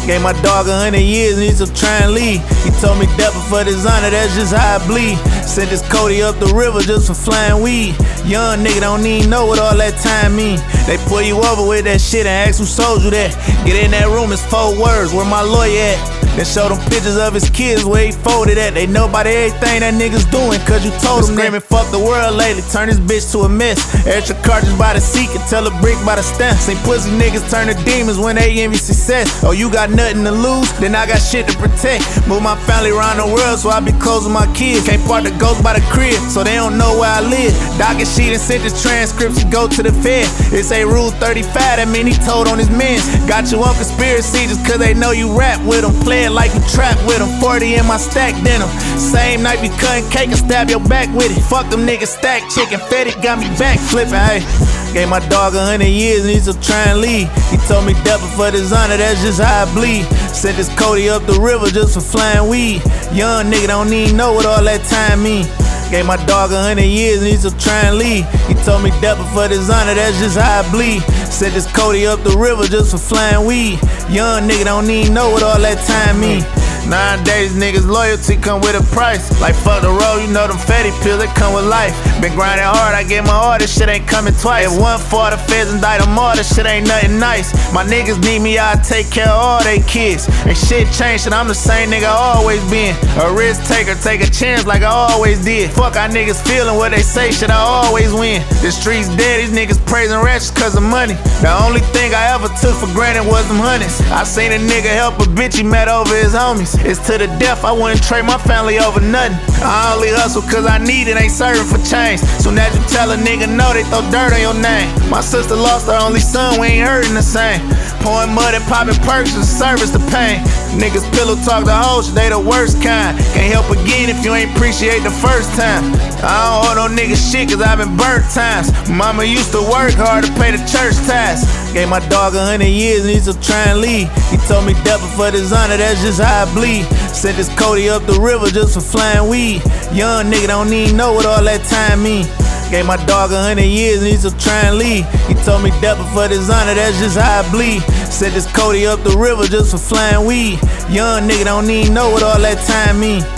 Gave my dog 100 years and he's still trying to leave. He told me death before dishonor, that's just how I bleed. Sent this Cody up the river just for flying weed. Young nigga don't even know what all that time mean. They pull you over with that shit and ask who sold you that. Get in that room, it's 4 words, where my lawyer at? Then show them pictures of his kids where he folded at. They know about everything that niggas doing, cause you told them that. Screaming fuck the world lately, turn this bitch to a mess. Extra cartridge by the seat, can tell a brick by the stamp. Seen pussy niggas turn to demons when they envy success. Oh, you got nothing to lose? Then I got shit to protect. Move my family around the world so I be close with my kids. Can't part the ghost by the crib, so they don't know where I live. Docket sheet and sent the transcripts to go to the Fed. It say rule 35, that mean he told on his men. Got you on conspiracy just cause they know you rap with them. Play it like you trap with them. 40 in my stack denim. Same night we cutting cake and stab your back with it. Fuck them niggas stack chicken. Fed it got me back flipping, hey. Gave my dog 100 years and he's still trying to leave. He told me death before dishonor, that's just how I bleed. Sent this Cody up the river just for flying weed. Young nigga don't even know what all that time mean. Gave my dog 100 years and he's still trying to leave. He told me death before dishonor, that's just how I bleed. Sent this Cody up the river just for flying weed. Young nigga don't even know what all that time mean. Nowadays niggas loyalty come with a price. Like fuck the road, you know them fatty pills that come with life. Been grinding hard, I get my order, shit ain't coming twice. If one for the feds indict them all, this shit ain't nothing nice. My niggas need me, I take care of all they kids. And shit changed, and I'm the same nigga I always been. A risk taker, take a chance like I always did. Fuck our niggas feeling what they say, shit I always win. The streets dead, these niggas praising ratchets cause of money. The only thing I ever took for granted was them honeys. I seen a nigga help a bitch he met over his homies. It's to the death, I wouldn't trade my family over nothing. I only hustle cause I need it, ain't serving for change. Soon as you tell a nigga no, they throw dirt on your name. My sister lost her only son, we ain't hurting the same. Pouring mud and popping perks to service the pain. Niggas pillow talk the whole shit, they the worst kind. Can't help again if you ain't appreciate the first time. I don't owe no nigga shit cause I been burnt times. Mama used to work hard to pay the church tithes. Gave my dog 100 years and he's still trying to leave. He told me death before dishonor, that's just how I bleed. Sent this Cody up the river just for flying weed. Young nigga don't even know what all that time mean. Gave my dog 100 years and he's still trying to leave. He told me death before dishonor, that's just how I bleed. Sent this Cody up the river just for flying weed. Young nigga don't even know what all that time mean.